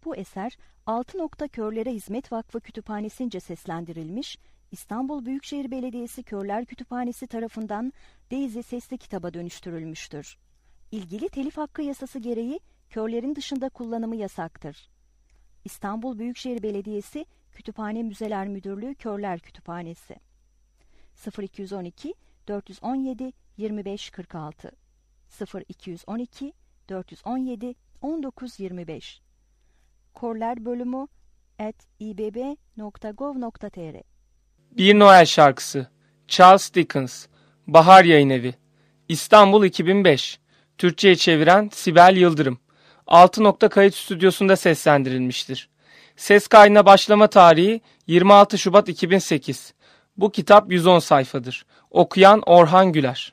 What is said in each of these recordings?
Bu eser Altı Nokta Körlere Hizmet Vakfı Kütüphanesi'nce seslendirilmiş, İstanbul Büyükşehir Belediyesi Körler Kütüphanesi tarafından Daisy sesli kitaba dönüştürülmüştür. İlgili telif hakkı yasası gereği körlerin dışında kullanımı yasaktır. İstanbul Büyükşehir Belediyesi Kütüphane Müzeler Müdürlüğü Körler Kütüphanesi 0212 417 2546 0212 417 1925 korlerbölümü@ibb.gov.tr Bir Noel Şarkısı Charles Dickens Bahar Yayınevi İstanbul 2005 Türkçe'ye çeviren Sibel Yıldırım. Altı Nokta Kayıt Stüdyosu'nda seslendirilmiştir. Ses kaydına başlama tarihi 26 Şubat 2008. Bu kitap 110 sayfadır. Okuyan Orhan Güler.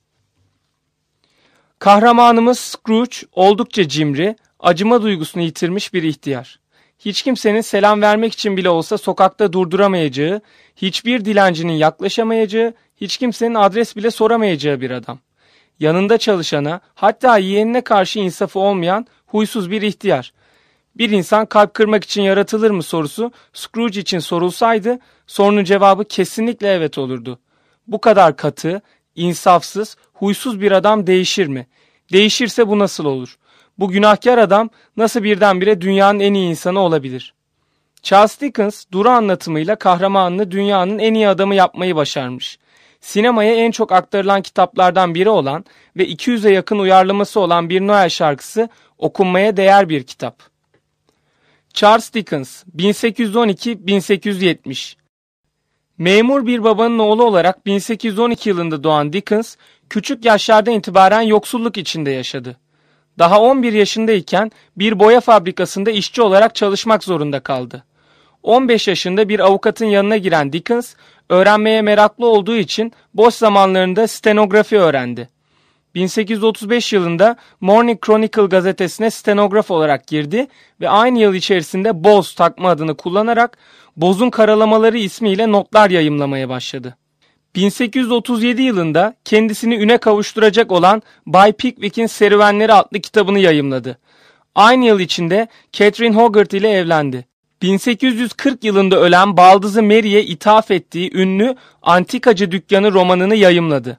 Kahramanımız Scrooge oldukça cimri, acıma duygusunu yitirmiş bir ihtiyar. Hiç kimsenin selam vermek için bile olsa sokakta durduramayacağı, hiçbir dilencinin yaklaşamayacağı, hiç kimsenin adres bile soramayacağı bir adam. Yanında çalışana, hatta yeğenine karşı insafı olmayan huysuz bir ihtiyar. Bir insan kalp kırmak için yaratılır mı sorusu Scrooge için sorulsaydı, sorunun cevabı kesinlikle evet olurdu. Bu kadar katı, insafsız, huysuz bir adam değişir mi? Değişirse bu nasıl olur? Bu günahkar adam nasıl birdenbire dünyanın en iyi insanı olabilir? Charles Dickens, duru anlatımıyla kahramanını dünyanın en iyi adamı yapmayı başarmış. Sinemaya en çok aktarılan kitaplardan biri olan ve 200'e yakın uyarlaması olan Bir Noel Şarkısı okunmaya değer bir kitap. Charles Dickens, 1812-1870. Memur bir babanın oğlu olarak 1812 yılında doğan Dickens, küçük yaşlardan itibaren yoksulluk içinde yaşadı. Daha 11 yaşındayken bir boya fabrikasında işçi olarak çalışmak zorunda kaldı. 15 yaşında bir avukatın yanına giren Dickens, öğrenmeye meraklı olduğu için boş zamanlarında stenografi öğrendi. 1835 yılında Morning Chronicle gazetesine stenograf olarak girdi ve aynı yıl içerisinde Boz takma adını kullanarak Boz'un Karalamaları ismiyle notlar yayımlamaya başladı. 1837 yılında kendisini üne kavuşturacak olan Bay Pickwick'in Serüvenleri adlı kitabını yayımladı. Aynı yıl içinde Catherine Hogarth ile evlendi. 1840 yılında ölen baldızı Mary'e ithaf ettiği ünlü Antikacı Dükkanı romanını yayımladı.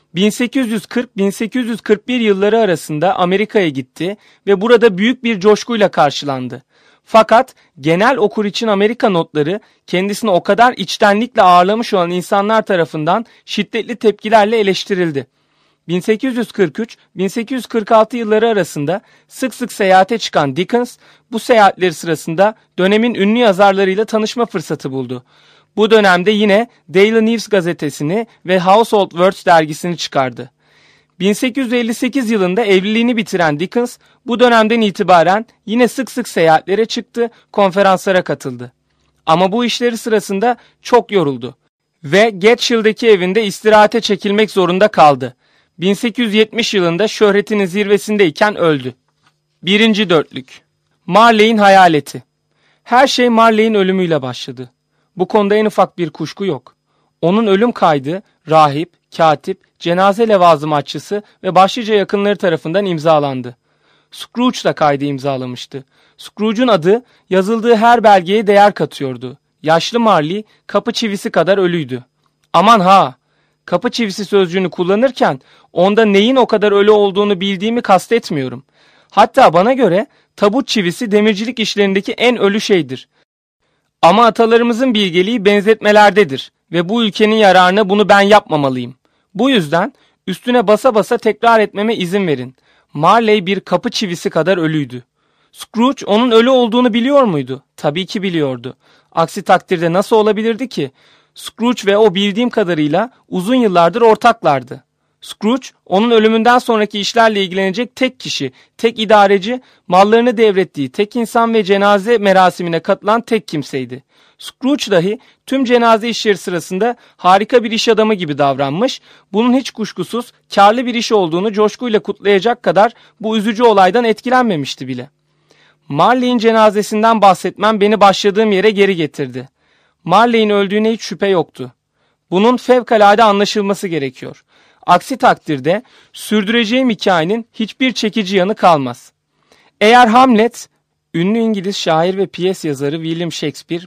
1840-1841 yılları arasında Amerika'ya gitti ve burada büyük bir coşkuyla karşılandı. Fakat genel okur için Amerika notları kendisini o kadar içtenlikle ağırlamış olan insanlar tarafından şiddetli tepkilerle eleştirildi. 1843-1846 yılları arasında sık sık seyahate çıkan Dickens, bu seyahatleri sırasında dönemin ünlü yazarlarıyla tanışma fırsatı buldu. Bu dönemde yine Daily News gazetesini ve Household Words dergisini çıkardı. 1858 yılında evliliğini bitiren Dickens, bu dönemden itibaren yine sık sık seyahatlere çıktı, konferanslara katıldı. Ama bu işleri sırasında çok yoruldu ve Gateshill'deki evinde istirahate çekilmek zorunda kaldı. 1870 yılında şöhretinin zirvesindeyken öldü. Birinci dörtlük. Marley'in hayaleti. Her şey Marley'in ölümüyle başladı. Bu konuda en ufak bir kuşku yok. Onun ölüm kaydı, rahip, katip, cenaze levazımatçısı ve başlıca yakınları tarafından imzalandı. Scrooge da kaydı imzalamıştı. Scrooge'un adı yazıldığı her belgeye değer katıyordu. Yaşlı Marley kapı çivisi kadar ölüydü. Aman ha! Kapı çivisi sözcüğünü kullanırken onda neyin o kadar ölü olduğunu bildiğimi kastetmiyorum. Hatta bana göre tabut çivisi demircilik işlerindeki en ölü şeydir. Ama atalarımızın bilgeliği benzetmelerdedir ve bu ülkenin yararına bunu ben yapmamalıyım. Bu yüzden üstüne basa basa tekrar etmeme izin verin. Marley bir kapı çivisi kadar ölüydü. Scrooge onun ölü olduğunu biliyor muydu? Tabii ki biliyordu. Aksi takdirde nasıl olabilirdi ki? Scrooge ve o bildiğim kadarıyla uzun yıllardır ortaklardı. Scrooge, onun ölümünden sonraki işlerle ilgilenecek tek kişi, tek idareci, mallarını devrettiği tek insan ve cenaze merasimine katılan tek kimseydi. Scrooge dahi tüm cenaze işleri sırasında harika bir iş adamı gibi davranmış, bunun hiç kuşkusuz karlı bir iş olduğunu coşkuyla kutlayacak kadar bu üzücü olaydan etkilenmemişti bile. Marley'in cenazesinden bahsetmem beni başladığım yere geri getirdi. Marley'in öldüğüne hiç şüphe yoktu. Bunun fevkalade anlaşılması gerekiyor. Aksi takdirde sürdüreceğim hikayenin hiçbir çekici yanı kalmaz. Eğer Hamlet Ünlü İngiliz şair ve piyes yazarı William Shakespeare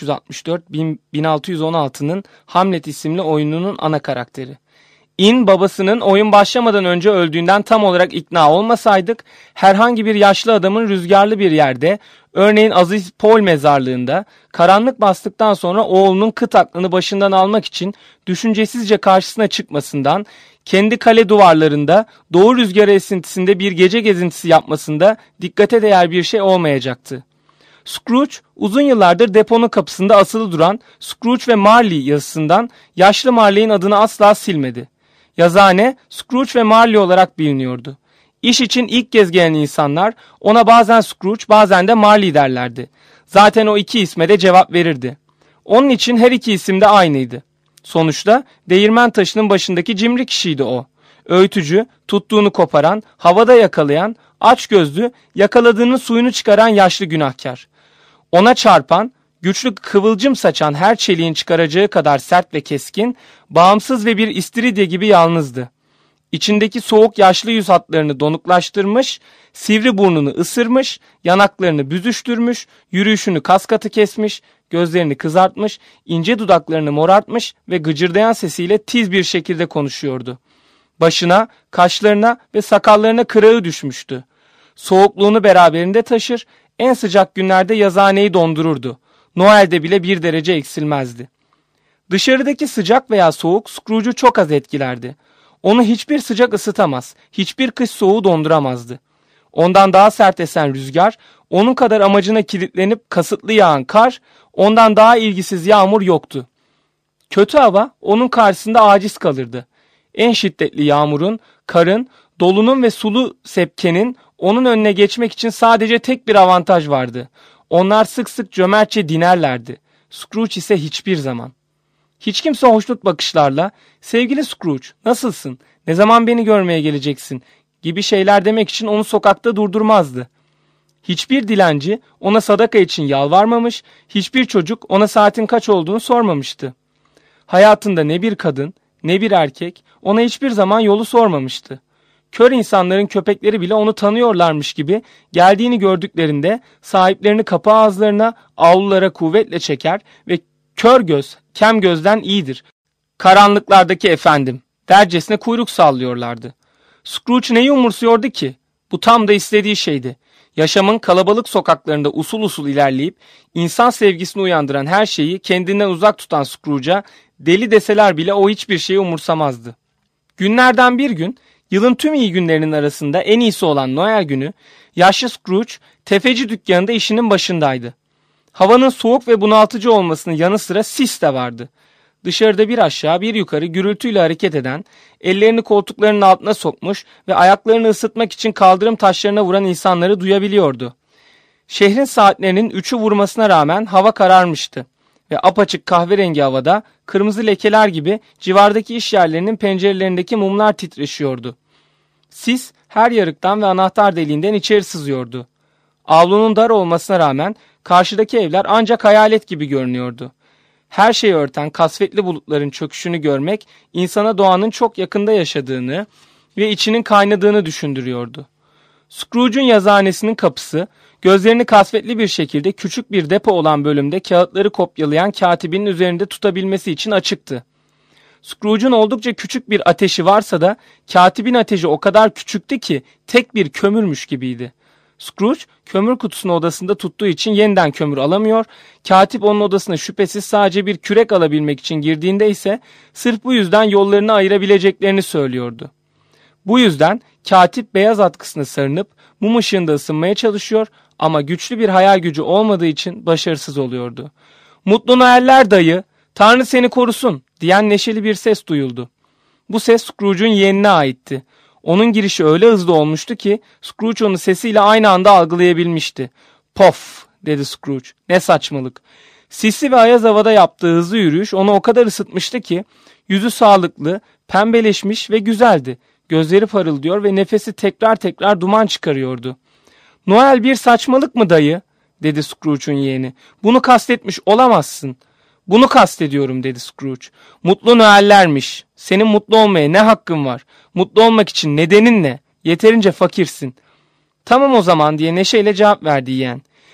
1564-1616'nın Hamlet isimli oyununun ana karakteri. Babasının oyun başlamadan önce öldüğünden tam olarak ikna olmasaydık, herhangi bir yaşlı adamın rüzgarlı bir yerde, örneğin Aziz Paul mezarlığında, karanlık bastıktan sonra oğlunun kıt aklını başından almak için düşüncesizce karşısına çıkmasından, kendi kale duvarlarında doğu rüzgarı esintisinde bir gece gezintisi yapmasında dikkate değer bir şey olmayacaktı. Scrooge, uzun yıllardır deponun kapısında asılı duran Scrooge ve Marley yazısından yaşlı Marley'in adını asla silmedi. Yazıhane Scrooge ve Marley olarak biliniyordu. İş için ilk kez gelen insanlar ona bazen Scrooge bazen de Marley derlerdi. Zaten o iki isme de cevap verirdi. Onun için her iki isim de aynıydı. Sonuçta değirmen taşının başındaki cimri kişiydi o. Öğütücü, tuttuğunu koparan, havada yakalayan, açgözlü, yakaladığının suyunu çıkaran yaşlı günahkar. Ona çarpan, güçlü kıvılcım saçan her çeliğin çıkaracağı kadar sert ve keskin, bağımsız ve bir istiridye gibi yalnızdı. İçindeki soğuk yaşlı yüz hatlarını donuklaştırmış, sivri burnunu ısırmış, yanaklarını büzüştürmüş, yürüyüşünü kaskatı kesmiş, gözlerini kızartmış, ince dudaklarını morartmış ve gıcırdayan sesiyle tiz bir şekilde konuşuyordu. Başına, kaşlarına ve sakallarına kırağı düşmüştü. Soğukluğunu beraberinde taşır, en sıcak günlerde yazıhaneyi dondururdu. Noel'de bile 1 derece eksilmezdi. Dışarıdaki sıcak veya soğuk Scrooge'u çok az etkilerdi. Onu hiçbir sıcak ısıtamaz, hiçbir kış soğuğu donduramazdı. Ondan daha sert esen rüzgar, onun kadar amacına kilitlenip kasıtlı yağan kar, ondan daha ilgisiz yağmur yoktu. Kötü hava onun karşısında aciz kalırdı. En şiddetli yağmurun, karın, dolunun ve sulu sepkenin onun önüne geçmek için sadece tek bir avantaj vardı. Onlar sık sık cömertçe dinerlerdi. Scrooge ise hiçbir zaman. Hiç kimse hoşnut bakışlarla "Sevgili Scrooge, nasılsın? Ne zaman beni görmeye geleceksin?" gibi şeyler demek için onu sokakta durdurmazdı. Hiçbir dilenci ona sadaka için yalvarmamış, hiçbir çocuk ona saatin kaç olduğunu sormamıştı. Hayatında ne bir kadın, ne bir erkek ona hiçbir zaman yolu sormamıştı. Kör insanların köpekleri bile onu tanıyorlarmış gibi geldiğini gördüklerinde sahiplerini kapı ağızlarına, avlulara kuvvetle çeker ve "Kör göz, kem gözden iyidir. Karanlıklardaki efendim" dercesine kuyruk sallıyorlardı. Scrooge neyi umursuyordu ki? Bu tam da istediği şeydi. Yaşamın kalabalık sokaklarında usul usul ilerleyip insan sevgisini uyandıran her şeyi kendinden uzak tutan Scrooge'a deli deseler bile o hiçbir şeyi umursamazdı. Günlerden bir gün, yılın tüm iyi günlerinin arasında en iyisi olan Noel günü, yaşlı Scrooge tefeci dükkanında işinin başındaydı. Havanın soğuk ve bunaltıcı olmasının yanı sıra sis de vardı. Dışarıda bir aşağı bir yukarı gürültüyle hareket eden, ellerini koltuklarının altına sokmuş ve ayaklarını ısıtmak için kaldırım taşlarına vuran insanları duyabiliyordu. Şehrin saatlerinin 3'ü vurmasına rağmen hava kararmıştı ve apaçık kahverengi havada kırmızı lekeler gibi civardaki iş yerlerinin pencerelerindeki mumlar titreşiyordu. Sis her yarıktan ve anahtar deliğinden içeri sızıyordu. Avlunun dar olmasına rağmen karşıdaki evler ancak hayalet gibi görünüyordu. Her şeyi örten kasvetli bulutların çöküşünü görmek insana doğanın çok yakında yaşadığını ve içinin kaynadığını düşündürüyordu. Scrooge'un yazıhanesinin kapısı gözlerini kasvetli bir şekilde küçük bir depo olan bölümde kağıtları kopyalayan katibinin üzerinde tutabilmesi için açıktı. Scrooge'un oldukça küçük bir ateşi varsa da katibin ateşi o kadar küçüktü ki tek bir kömürmüş gibiydi. Scrooge kömür kutusunu odasında tuttuğu için yeniden kömür alamıyor, katip onun odasına şüphesiz sadece bir kürek alabilmek için girdiğinde ise sırf bu yüzden yollarını ayırabileceklerini söylüyordu. Bu yüzden katip beyaz atkısına sarınıp mum ışığında ısınmaya çalışıyor ama güçlü bir hayal gücü olmadığı için başarısız oluyordu. "Mutlu Noeller dayı, Tanrı seni korusun" diyen neşeli bir ses duyuldu. Bu ses Scrooge'un yeğenine aitti. Onun girişi öyle hızlı olmuştu ki Scrooge onu sesiyle aynı anda algılayabilmişti. "Pof!" dedi Scrooge. "Ne saçmalık." Sisli ve ayaz havada yaptığı hızlı yürüyüş onu o kadar ısıtmıştı ki yüzü sağlıklı, pembeleşmiş ve güzeldi. Gözleri parıldıyor ve nefesi tekrar tekrar duman çıkarıyordu. "Noel bir saçmalık mı dayı?" dedi Scrooge'un yeğeni. "Bunu kastetmiş olamazsın." "Bunu kastediyorum" dedi Scrooge. "Mutlu Noellermiş. Senin mutlu olmaya ne hakkın var? Mutlu olmak için nedenin ne? Yeterince fakirsin." "Tamam o zaman" diye neşeyle cevap verdi yeğen.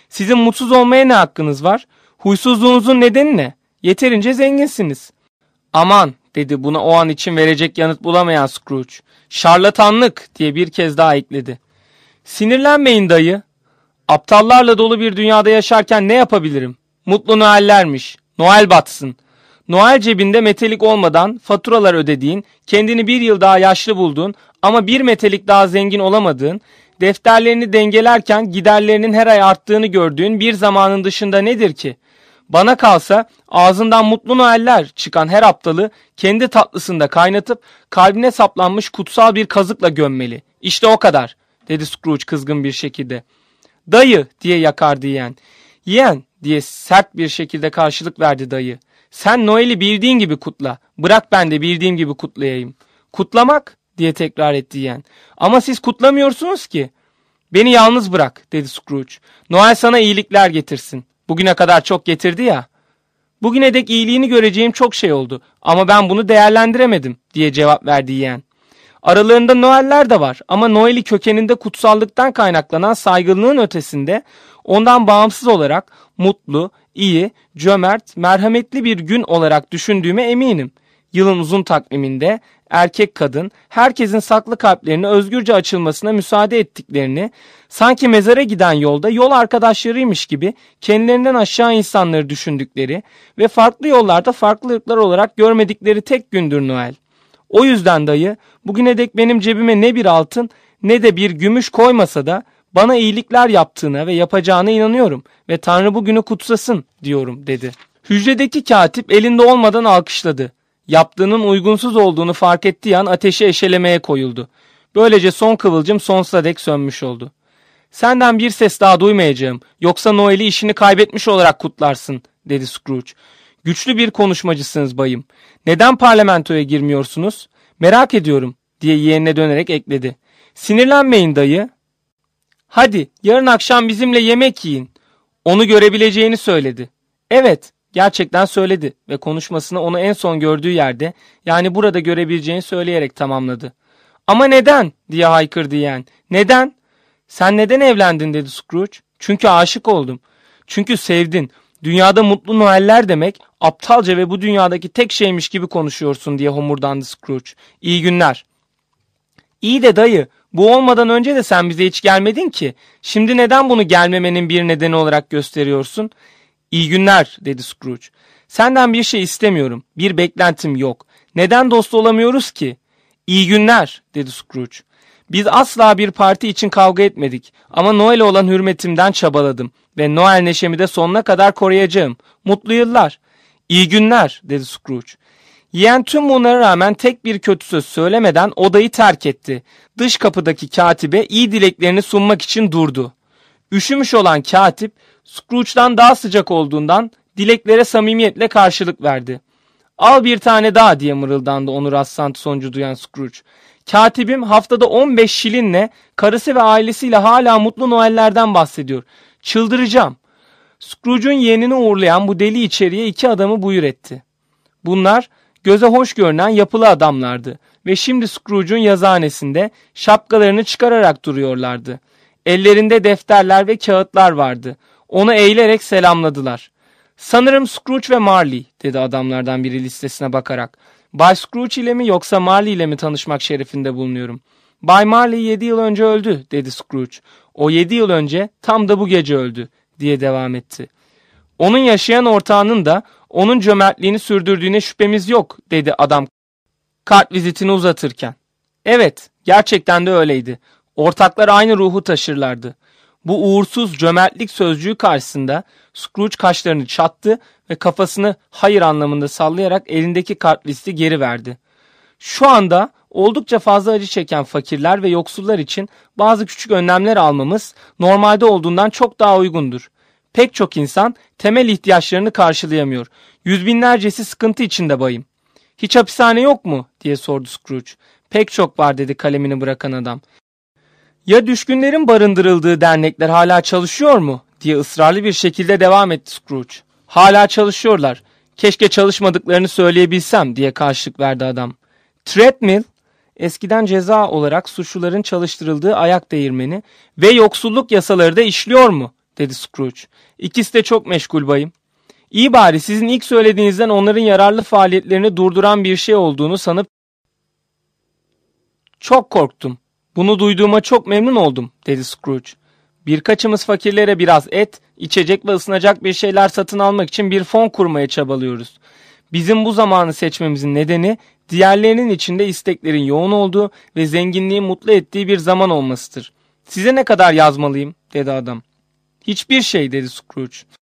Sizin mutsuz olmaya ne hakkınız var? Huysuzluğunuzun nedeni ne? Yeterince zenginsiniz. Aman, dedi buna o an için verecek yanıt bulamayan Scrooge. Şarlatanlık diye bir kez daha ekledi. Sinirlenmeyin dayı. Aptallarla dolu bir dünyada yaşarken ne yapabilirim? Mutlu Noel'lermiş. Noel batsın. Noel cebinde metelik olmadan faturalar ödediğin, kendini bir yıl daha yaşlı bulduğun ama bir metelik daha zengin olamadığın, defterlerini dengelerken giderlerinin her ay arttığını gördüğün bir zamanın dışında nedir ki? Bana kalsa ağzından mutlu Noel'ler çıkan her aptalı kendi tatlısında kaynatıp kalbine saplanmış kutsal bir kazıkla gömmeli. İşte o kadar, dedi Scrooge kızgın bir şekilde. Dayı, diye yakardı yeğen. Yeğen, diye sert bir şekilde karşılık verdi dayı. Sen Noel'i bildiğin gibi kutla. Bırak ben de bildiğim gibi kutlayayım. Kutlamak, diye tekrar etti yeğen. Ama siz kutlamıyorsunuz ki. Beni yalnız bırak, dedi Scrooge. Noel sana iyilikler getirsin. Bugüne kadar çok getirdi ya. Bugüne dek iyiliğini göreceğim çok şey oldu ama ben bunu değerlendiremedim, diye cevap verdi yeğen. Aralarında Noel'ler de var ama Noel'i kökeninde kutsallıktan kaynaklanan saygınlığın ötesinde ondan bağımsız olarak mutlu, iyi, cömert, merhametli bir gün olarak düşündüğüme eminim. Yılın uzun takviminde erkek kadın herkesin saklı kalplerine özgürce açılmasına müsaade ettiklerini, sanki mezara giden yolda yol arkadaşlarıymış gibi kendilerinden aşağı insanları düşündükleri ve farklı yollarda farklı ırklar olarak görmedikleri tek gündür Noel. O yüzden dayı, bugüne dek benim cebime ne bir altın ne de bir gümüş koymasa da bana iyilikler yaptığına ve yapacağına inanıyorum ve Tanrı bugünü kutsasın diyorum, dedi. Hücredeki katip elinde olmadan alkışladı. Yaptığının uygunsuz olduğunu fark ettiği an ateşi eşelemeye koyuldu. Böylece son kıvılcım sonsuza dek sönmüş oldu. Senden bir ses daha duymayacağım, yoksa Noel'i işini kaybetmiş olarak kutlarsın, dedi Scrooge. Güçlü bir konuşmacısınız bayım. Neden parlamentoya girmiyorsunuz? Merak ediyorum, diye yeğenine dönerek ekledi. Sinirlenmeyin dayı. Hadi yarın akşam bizimle yemek yiyin. Onu görebileceğini söyledi. Evet, gerçekten söyledi ve konuşmasını onu en son gördüğü yerde, yani burada görebileceğini söyleyerek tamamladı. Ama neden, diye haykırdı yeğen. Neden? Sen neden evlendin, dedi Scrooge. Çünkü aşık oldum. Çünkü sevdin. Dünyada mutlu Noel'ler demek aptalca ve bu dünyadaki tek şeymiş gibi konuşuyorsun, diye homurdandı Scrooge. İyi günler. İyi de dayı, bu olmadan önce de sen bize hiç gelmedin ki. Şimdi neden bunu gelmemenin bir nedeni olarak gösteriyorsun? İyi günler, dedi Scrooge. Senden bir şey istemiyorum. Bir beklentim yok. Neden dost olamıyoruz ki? İyi günler, dedi Scrooge. Biz asla bir parti için kavga etmedik ama Noel'e olan hürmetimden çabaladım ve Noel neşemi de sonuna kadar koruyacağım. Mutlu yıllar. İyi günler, dedi Scrooge. Yeğen tüm bunlara rağmen tek bir kötü söz söylemeden odayı terk etti. Dış kapıdaki katibe iyi dileklerini sunmak için durdu. Üşümüş olan katip Scrooge'dan daha sıcak olduğundan dileklere samimiyetle karşılık verdi. Al bir tane daha, diye mırıldandı onu rastlantı sonucu duyan Scrooge. Katibim haftada 15 şilinle karısı ve ailesiyle hala mutlu Noel'lerden bahsediyor. Çıldıracağım. Scrooge'un yeğenini uğurlayan bu deli içeriye iki adamı buyur etti. Bunlar göze hoş görünen yapılı adamlardı ve şimdi Scrooge'un yazıhanesinde şapkalarını çıkararak duruyorlardı. Ellerinde defterler ve kağıtlar vardı. Onu eğilerek selamladılar. Sanırım Scrooge ve Marley, dedi adamlardan biri listesine bakarak. Bay Scrooge ile mi yoksa Marley ile mi tanışmak şerefinde bulunuyorum? Bay Marley 7 yıl önce öldü, dedi Scrooge. O 7 yıl önce tam da bu gece öldü, diye devam etti. Onun yaşayan ortağının da onun cömertliğini sürdürdüğüne şüphemiz yok, dedi adam kart vizitini uzatırken. Evet, gerçekten de öyleydi. Ortaklar aynı ruhu taşırlardı. Bu uğursuz cömertlik sözcüğü karşısında Scrooge kaşlarını çattı ve kafasını hayır anlamında sallayarak elindeki kartviziti geri verdi. Şu anda oldukça fazla acı çeken fakirler ve yoksullar için bazı küçük önlemler almamız normalde olduğundan çok daha uygundur. Pek çok insan temel ihtiyaçlarını karşılayamıyor. Yüz binlercesi sıkıntı içinde bayım. Hiç hapishane yok mu, diye sordu Scrooge. Pek çok var, dedi kalemini bırakan adam. Ya düşkünlerin barındırıldığı dernekler hala çalışıyor mu, diye ısrarlı bir şekilde devam etti Scrooge. Hala çalışıyorlar. Keşke çalışmadıklarını söyleyebilsem, diye karşılık verdi adam. Treadmill, eskiden ceza olarak suçluların çalıştırıldığı ayak değirmeni ve yoksulluk yasaları da işliyor mu, dedi Scrooge. İkisi de çok meşgul bayım. İyi bari sizin ilk söylediğinizden onların yararlı faaliyetlerini durduran bir şey olduğunu sanıp çok korktum. Bunu duyduğuma çok memnun oldum, dedi Scrooge. Birkaçımız fakirlere biraz et, içecek ve ısınacak bir şeyler satın almak için bir fon kurmaya çabalıyoruz. Bizim bu zamanı seçmemizin nedeni diğerlerinin içinde isteklerin yoğun olduğu ve zenginliğin mutlu ettiği bir zaman olmasıdır. Size ne kadar yazmalıyım, dedi adam. Hiçbir şey, dedi Scrooge.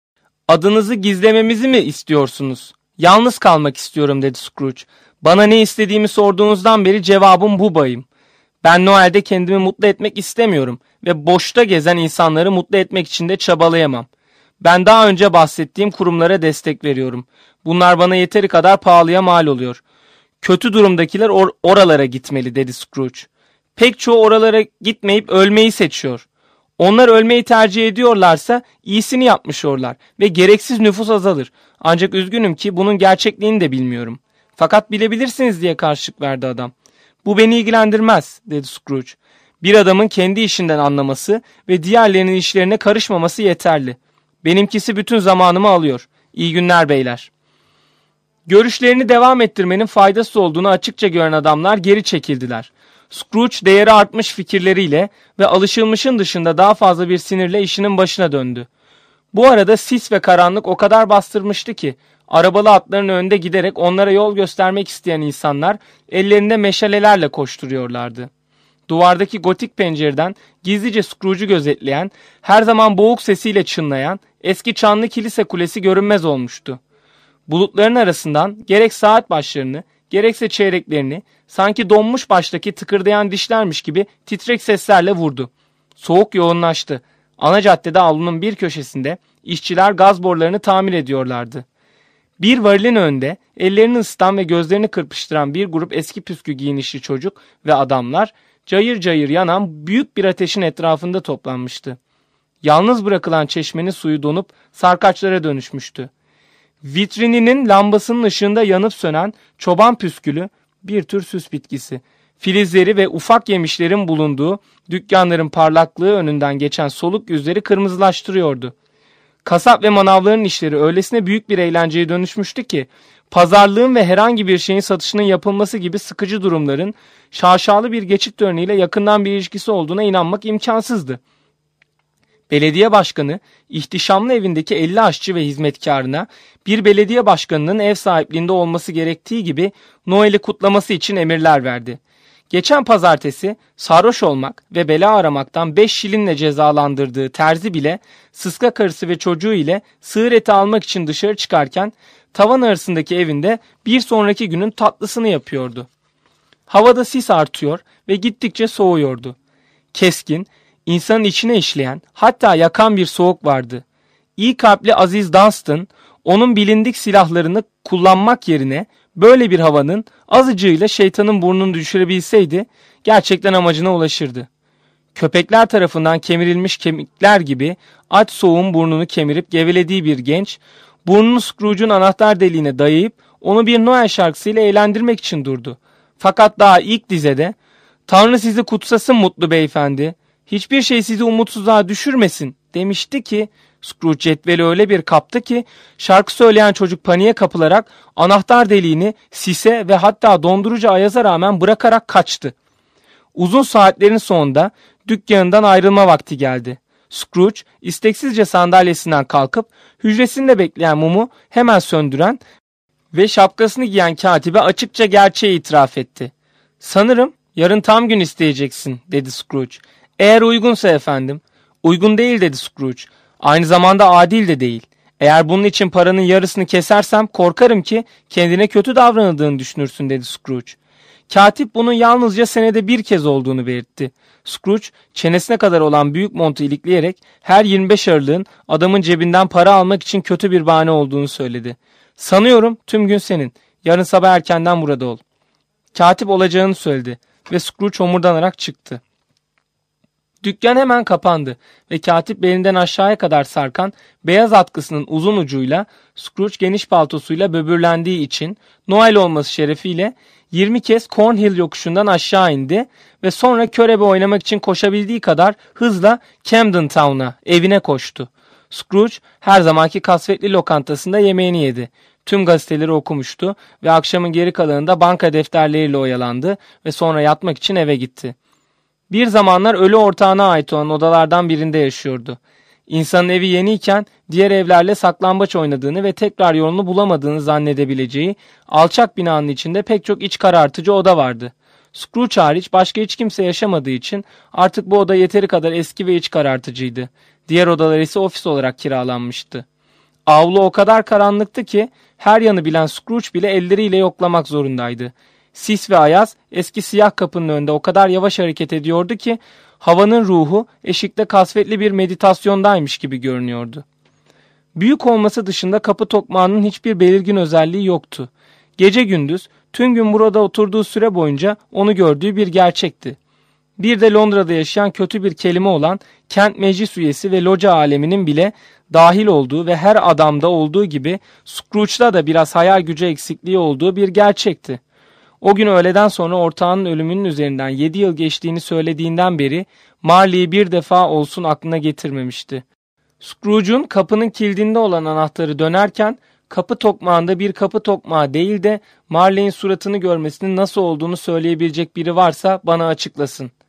Adınızı gizlememizi mi istiyorsunuz? Yalnız kalmak istiyorum, dedi Scrooge. Bana ne istediğimi sorduğunuzdan beri cevabım bu bayım. Ben Noel'de kendimi mutlu etmek istemiyorum ve boşta gezen insanları mutlu etmek için de çabalayamam. Ben daha önce bahsettiğim kurumlara destek veriyorum. Bunlar bana yeteri kadar pahalıya mal oluyor. Kötü durumdakiler oralara gitmeli, dedi Scrooge. Pek çoğu oralara gitmeyip ölmeyi seçiyor. Onlar ölmeyi tercih ediyorlarsa iyisini yapmışorlar ve gereksiz nüfus azalır. Ancak üzgünüm ki bunun gerçekliğini de bilmiyorum. Fakat bilebilirsiniz, diye karşılık verdi adam. Bu beni ilgilendirmez, dedi Scrooge. Bir adamın kendi işinden anlaması ve diğerlerinin işlerine karışmaması yeterli. Benimkisi bütün zamanımı alıyor. İyi günler beyler. Görüşlerini devam ettirmenin faydası olduğunu açıkça gören adamlar geri çekildiler. Scrooge değeri artmış fikirleriyle ve alışılmışın dışında daha fazla bir sinirle işinin başına döndü. Bu arada sis ve karanlık o kadar bastırmıştı ki arabalı atların önünde giderek onlara yol göstermek isteyen insanlar ellerinde meşalelerle koşturuyorlardı. Duvardaki gotik pencereden gizlice Scrooge'u gözetleyen, her zaman boğuk sesiyle çınlayan eski çanlı kilise kulesi görünmez olmuştu. Bulutların arasından gerek saat başlarını gerekse çeyreklerini sanki donmuş baştaki tıkırdayan dişlermiş gibi titrek seslerle vurdu. Soğuk yoğunlaştı. Ana caddede avlunun bir köşesinde işçiler gaz borularını tamir ediyorlardı. Bir varilin önünde ellerini ısıtan ve gözlerini kırpıştıran bir grup eski püskü giyinişli çocuk ve adamlar cayır cayır yanan büyük bir ateşin etrafında toplanmıştı. Yalnız bırakılan çeşmenin suyu donup sarkaçlara dönüşmüştü. Vitrininin lambasının ışığında yanıp sönen çoban püskülü bir tür süs bitkisi. Filizleri ve ufak yemişlerin bulunduğu dükkanların parlaklığı önünden geçen soluk yüzleri kırmızılaştırıyordu. Kasap ve manavların işleri öylesine büyük bir eğlenceye dönüşmüştü ki pazarlığın ve herhangi bir şeyin satışının yapılması gibi sıkıcı durumların şaşalı bir geçit töreniyle yakından bir ilişkisi olduğuna inanmak imkansızdı. Belediye başkanı ihtişamlı evindeki 50 aşçı ve hizmetkarına bir belediye başkanının ev sahipliğinde olması gerektiği gibi Noel'i kutlaması için emirler verdi. Geçen pazartesi sarhoş olmak ve bela aramaktan 5 şilinle cezalandırdığı terzi bile sıska karısı ve çocuğu ile sığır eti almak için dışarı çıkarken tavan arasındaki evinde bir sonraki günün tatlısını yapıyordu. Havada sis artıyor ve gittikçe soğuyordu. Keskin, insanın içine işleyen, hatta yakan bir soğuk vardı. İyi kalpli Aziz Dunstan, onun bilindik silahlarını kullanmak yerine böyle bir havanın azıcığıyla şeytanın burnunu düşürebilseydi gerçekten amacına ulaşırdı. Köpekler tarafından kemirilmiş kemikler gibi aç soğuğun burnunu kemirip gevelediği bir genç, burnunu Scrooge'un anahtar deliğine dayayıp onu bir Noel şarkısıyla eğlendirmek için durdu. Fakat daha ilk dizede "Tanrı sizi kutsasın mutlu beyefendi, hiçbir şey sizi umutsuzluğa düşürmesin" demişti ki Scrooge cetveli öyle bir kaptı ki şarkı söyleyen çocuk paniğe kapılarak anahtar deliğini sise ve hatta dondurucu ayaza rağmen bırakarak kaçtı. Uzun saatlerin sonunda dükkanından ayrılma vakti geldi. Scrooge isteksizce sandalyesinden kalkıp hücresinde bekleyen mumu hemen söndüren ve şapkasını giyen katibe açıkça gerçeği itiraf etti. "Sanırım yarın tam gün isteyeceksin," dedi Scrooge. "Eğer uygunsa efendim." "Uygun değil," dedi Scrooge. "Aynı zamanda adil de değil. Eğer bunun için paranın yarısını kesersem korkarım ki kendine kötü davranıldığını düşünürsün," dedi Scrooge. Katip bunun yalnızca senede bir kez olduğunu belirtti. Scrooge çenesine kadar olan büyük montu ilikleyerek her 25 Aralık'ın adamın cebinden para almak için kötü bir bahane olduğunu söyledi. "Sanıyorum tüm gün senin. Yarın sabah erkenden burada ol." Katip olacağını söyledi ve Scrooge homurdanarak çıktı. Dükkan hemen kapandı ve katip belinden aşağıya kadar sarkan beyaz atkısının uzun ucuyla Scrooge geniş paltosuyla böbürlendiği için Noel olması şerefiyle 20 kez Cornhill yokuşundan aşağı indi ve sonra körebe oynamak için koşabildiği kadar hızla Camden Town'a, evine koştu. Scrooge her zamanki kasvetli lokantasında yemeğini yedi. Tüm gazeteleri okumuştu ve akşamın geri kalanında banka defterleriyle oyalandı ve sonra yatmak için eve gitti. Bir zamanlar ölü ortağına ait olan odalardan birinde yaşıyordu. İnsanın evi yeniyken diğer evlerle saklambaç oynadığını ve tekrar yolunu bulamadığını zannedebileceği alçak binanın içinde pek çok iç karartıcı oda vardı. Scrooge hariç başka hiç kimse yaşamadığı için artık bu oda yeteri kadar eski ve iç karartıcıydı. Diğer odalar ise ofis olarak kiralanmıştı. Avlu o kadar karanlıktı ki her yanı bilen Scrooge bile elleriyle yoklamak zorundaydı. Sis ve ayaz eski siyah kapının önünde o kadar yavaş hareket ediyordu ki havanın ruhu eşikte kasvetli bir meditasyondaymış gibi görünüyordu. Büyük olması dışında kapı tokmağının hiçbir belirgin özelliği yoktu. Gece gündüz tüm gün burada oturduğu süre boyunca onu gördüğü bir gerçekti. Bir de Londra'da yaşayan kötü bir kelime olan kent meclis üyesi ve loca aleminin bile dahil olduğu ve her adamda olduğu gibi Scrooge'da da biraz hayal gücü eksikliği olduğu bir gerçekti. O gün öğleden sonra ortağının ölümünün üzerinden 7 yıl geçtiğini söylediğinden beri Marley'i bir defa olsun aklına getirmemişti. Scrooge'un kapının kilidinde olan anahtarı dönerken kapı tokmağında bir kapı tokmağı değil de Marley'in suratını görmesinin nasıl olduğunu söyleyebilecek biri varsa bana açıklasın.